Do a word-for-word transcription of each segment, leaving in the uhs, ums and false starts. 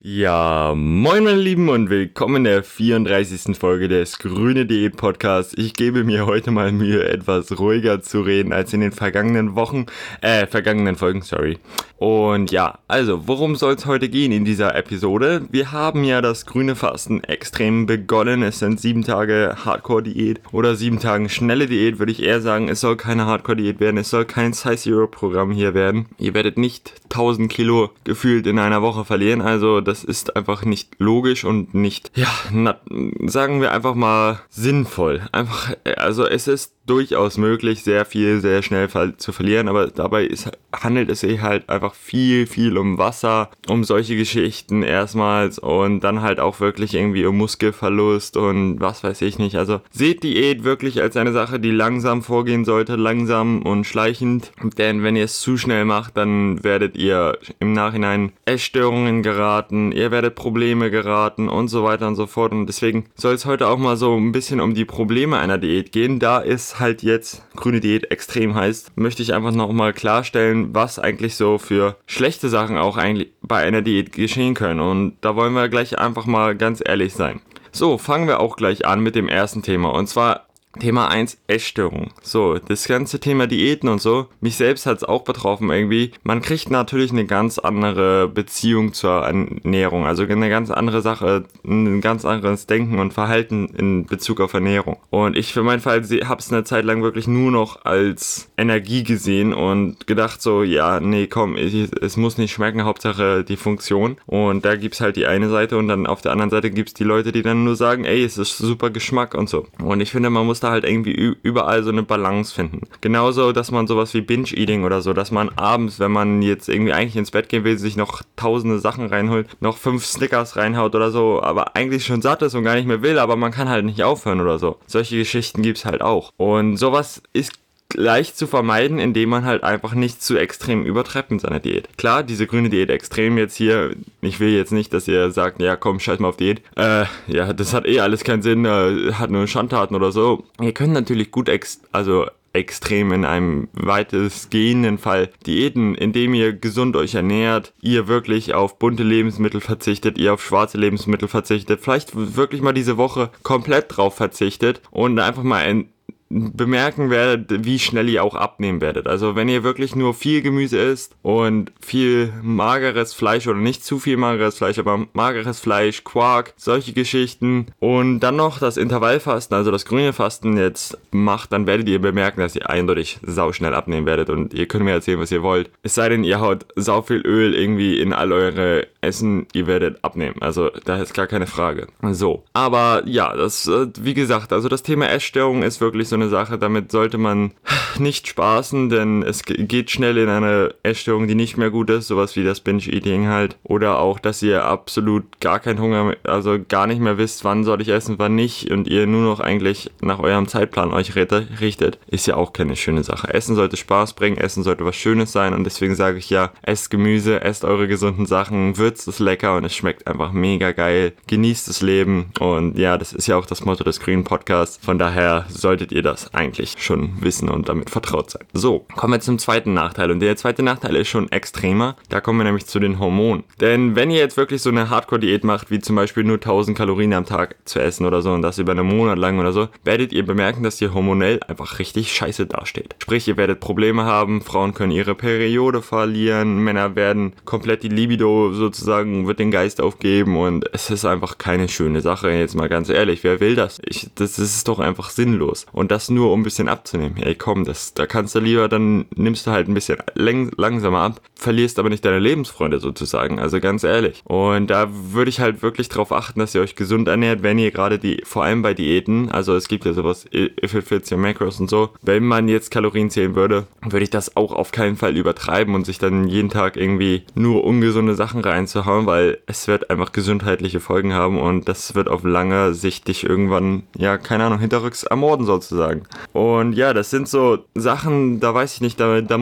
Ja, moin meine Lieben und willkommen in der vierunddreißigsten Folge des Grüne Diät Podcasts. Ich gebe mir heute mal Mühe, etwas ruhiger zu reden als in den vergangenen Wochen, äh, vergangenen Folgen, sorry. Und ja, also, worum soll es heute gehen in dieser Episode? Wir haben ja das grüne Fasten extrem begonnen. Es sind sieben Tage Hardcore-Diät oder sieben Tage schnelle Diät, würde ich eher sagen. Es soll keine Hardcore-Diät werden, es soll kein Size Zero Programm hier werden. Ihr werdet nicht tausend Kilo gefühlt in einer Woche verlieren, also das ist einfach nicht logisch und nicht, ja, na, sagen wir einfach mal sinnvoll. Einfach, also es ist durchaus möglich, sehr viel, sehr schnell zu verlieren, aber dabei ist, handelt es sich halt einfach viel, viel um Wasser, um solche Geschichten erstmals und dann halt auch wirklich irgendwie um Muskelverlust und was weiß ich nicht. Also seht Diät wirklich als eine Sache, die langsam vorgehen sollte, langsam und schleichend, denn wenn ihr es zu schnell macht, dann werdet ihr im Nachhinein Essstörungen geraten, ihr werdet Probleme geraten und so weiter und so fort und deswegen soll es heute auch mal so ein bisschen um die Probleme einer Diät gehen, da ist halt jetzt grüne Diät extrem heißt, möchte ich einfach nochmal klarstellen, was eigentlich so für schlechte Sachen auch eigentlich bei einer Diät geschehen können. Und da wollen wir gleich einfach mal ganz ehrlich sein. So, fangen wir auch gleich an mit dem ersten Thema. Und zwar Thema eins, Essstörung. So, das ganze Thema Diäten und so, mich selbst hat es auch betroffen irgendwie. Man kriegt natürlich eine ganz andere Beziehung zur Ernährung, also eine ganz andere Sache, ein ganz anderes Denken und Verhalten in Bezug auf Ernährung. Und ich für meinen Fall habe es eine Zeit lang wirklich nur noch als Energie gesehen und gedacht so, ja, nee, komm, ich, es muss nicht schmecken, Hauptsache die Funktion. Und da gibt's halt die eine Seite und dann auf der anderen Seite gibt's die Leute, die dann nur sagen, ey, es ist super Geschmack und so. Und ich finde, man muss da halt irgendwie überall so eine Balance finden. Genauso, dass man sowas wie Binge-Eating oder so, dass man abends, wenn man jetzt irgendwie eigentlich ins Bett gehen will, sich noch tausende Sachen reinholt, noch fünf Snickers reinhaut oder so, aber eigentlich schon satt ist und gar nicht mehr will, aber man kann halt nicht aufhören oder so. Solche Geschichten gibt's halt auch. Und sowas ist leicht zu vermeiden, indem man halt einfach nicht zu extrem übertreibt in seiner Diät. Klar, diese grüne Diät extrem jetzt hier, ich will jetzt nicht, dass ihr sagt, ja komm, scheiß mal auf Diät. Äh, ja, das hat eh alles keinen Sinn, äh, hat nur Schandtaten oder so. Ihr könnt natürlich gut, ex- also extrem in einem weitestgehenden Fall Diäten, indem ihr gesund euch ernährt, ihr wirklich auf bunte Lebensmittel verzichtet, ihr auf schwarze Lebensmittel verzichtet, vielleicht wirklich mal diese Woche komplett drauf verzichtet und einfach mal ein bemerken werdet, wie schnell ihr auch abnehmen werdet. Also wenn ihr wirklich nur viel Gemüse isst und viel mageres Fleisch oder nicht zu viel mageres Fleisch, aber mageres Fleisch, Quark, solche Geschichten und dann noch das Intervallfasten, also das grüne Fasten jetzt macht, dann werdet ihr bemerken, dass ihr eindeutig sauschnell abnehmen werdet und ihr könnt mir erzählen, was ihr wollt. Es sei denn, ihr haut sau viel Öl irgendwie in all eure Essen, ihr werdet abnehmen. Also da ist gar keine Frage. So, aber ja, das, wie gesagt, also das Thema Essstörung ist wirklich so eine Sache, damit sollte man nicht spaßen, denn es geht schnell in eine Essstörung, die nicht mehr gut ist, sowas wie das Binge-Eating halt, oder auch, dass ihr absolut gar keinen Hunger, also gar nicht mehr wisst, wann soll ich essen, wann nicht und ihr nur noch eigentlich nach eurem Zeitplan euch richtet, ist ja auch keine schöne Sache. Essen sollte Spaß bringen, Essen sollte was Schönes sein und deswegen sage ich ja, esst Gemüse, esst eure gesunden Sachen, würzt es lecker und es schmeckt einfach mega geil, genießt das Leben und ja, das ist ja auch das Motto des grünen Podcasts, von daher solltet ihr das eigentlich schon wissen und damit vertraut sein. So, kommen wir zum zweiten Nachteil und der zweite Nachteil ist schon extremer, da kommen wir nämlich zu den Hormonen. Denn wenn ihr jetzt wirklich so eine Hardcore-Diät macht, wie zum Beispiel nur tausend Kalorien am Tag zu essen oder so und das über einen Monat lang oder so, werdet ihr bemerken, dass ihr hormonell einfach richtig scheiße dasteht. Sprich, ihr werdet Probleme haben, Frauen können ihre Periode verlieren, Männer werden komplett die Libido sozusagen, wird den Geist aufgeben und es ist einfach keine schöne Sache, jetzt mal ganz ehrlich, wer will das? Ich, das, das ist doch einfach sinnlos und das nur um ein bisschen abzunehmen. Ey komm, das, da kannst du lieber, dann nimmst du halt ein bisschen lang, langsamer ab, verlierst aber nicht deine Lebensfreude sozusagen, also ganz ehrlich. Und da würde ich halt wirklich drauf achten, dass ihr euch gesund ernährt, wenn ihr gerade die, vor allem bei Diäten, also es gibt ja sowas, if it fits your macros und so, wenn man jetzt Kalorien zählen würde, würde ich das auch auf keinen Fall übertreiben und sich dann jeden Tag irgendwie nur ungesunde Sachen reinzuhauen, weil es wird einfach gesundheitliche Folgen haben und das wird auf lange Sicht dich irgendwann, ja, keine Ahnung, hinterrücks ermorden sozusagen. Und ja, das sind so Sachen, da weiß ich nicht, da, da muss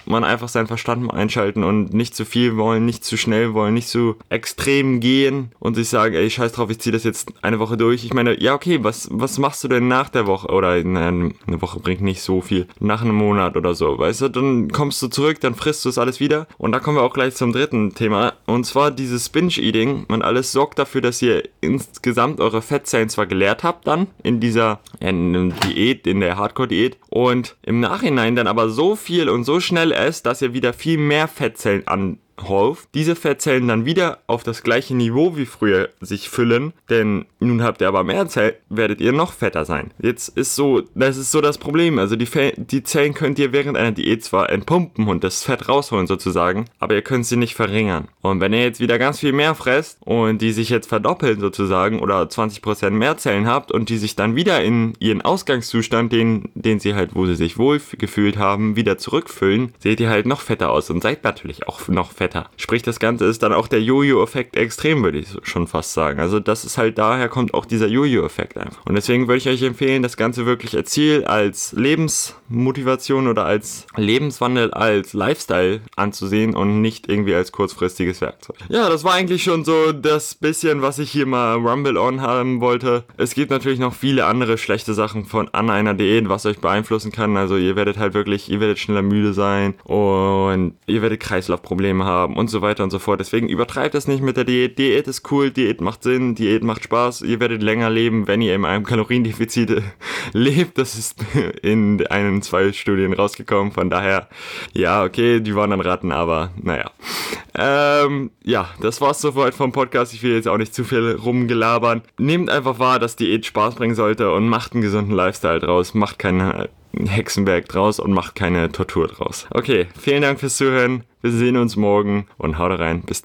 man einfach seinen Verstand mal einschalten und nicht zu viel wollen, nicht zu schnell wollen, nicht zu extrem gehen und sich sagen, ey, scheiß drauf, ich ziehe das jetzt eine Woche durch. Ich meine, ja, okay, was, was machst du denn nach der Woche? Oder na, eine Woche bringt nicht so viel. Nach einem Monat oder so, weißt du? Dann kommst du zurück, dann frisst du es alles wieder. Und da kommen wir auch gleich zum dritten Thema. Und zwar dieses Binge-Eating und alles sorgt dafür, dass ihr insgesamt eure Fettzellen zwar geleert habt dann in dieser in Diät, in der Hardcore-Diät und im Nachhinein dann aber so viel und so schnell esst, dass ihr wieder viel mehr Fettzellen an diese Fettzellen dann wieder auf das gleiche Niveau wie früher sich füllen, denn nun habt ihr aber mehr Zellen, werdet ihr noch fetter sein. Jetzt ist so, das ist so das Problem, also die, Fe- die Zellen könnt ihr während einer Diät zwar entpumpen und das Fett rausholen sozusagen, aber ihr könnt sie nicht verringern. Und wenn ihr jetzt wieder ganz viel mehr fresst und die sich jetzt verdoppeln sozusagen oder zwanzig Prozent mehr Zellen habt und die sich dann wieder in ihren Ausgangszustand, den, den sie halt, wo sie sich wohl gefühlt haben, wieder zurückfüllen, seht ihr halt noch fetter aus und seid natürlich auch noch fetter. Sprich, das Ganze ist dann auch der Jojo-Effekt extrem, würde ich schon fast sagen. Also das ist halt, daher kommt auch dieser Jojo-Effekt einfach. Und deswegen würde ich euch empfehlen, das Ganze wirklich als Ziel, als Lebensmotivation oder als Lebenswandel, als Lifestyle anzusehen und nicht irgendwie als kurzfristiges Werkzeug. Ja, das war eigentlich schon so das bisschen, was ich hier mal Rumble on haben wollte. Es gibt natürlich noch viele andere schlechte Sachen von an einer Diät, was euch beeinflussen kann. Also ihr werdet halt wirklich, ihr werdet schneller müde sein und ihr werdet Kreislaufprobleme haben und so weiter und so fort. Deswegen übertreibt das nicht mit der Diät. Diät ist cool, Diät macht Sinn, Diät macht Spaß. Ihr werdet länger leben, wenn ihr in einem Kaloriendefizit lebt. Das ist in einen, zwei Studien rausgekommen. Von daher, ja, okay, die waren dann Ratten, aber naja. Ähm, ja, das war's soweit vom Podcast. Ich will jetzt auch nicht zu viel rumgelabern. Nehmt einfach wahr, dass Diät Spaß bringen sollte und macht einen gesunden Lifestyle draus. Macht keinen Hexenwerk draus und macht keine Tortur draus. Okay, vielen Dank fürs Zuhören. Wir sehen uns morgen und haut rein. Bis dann.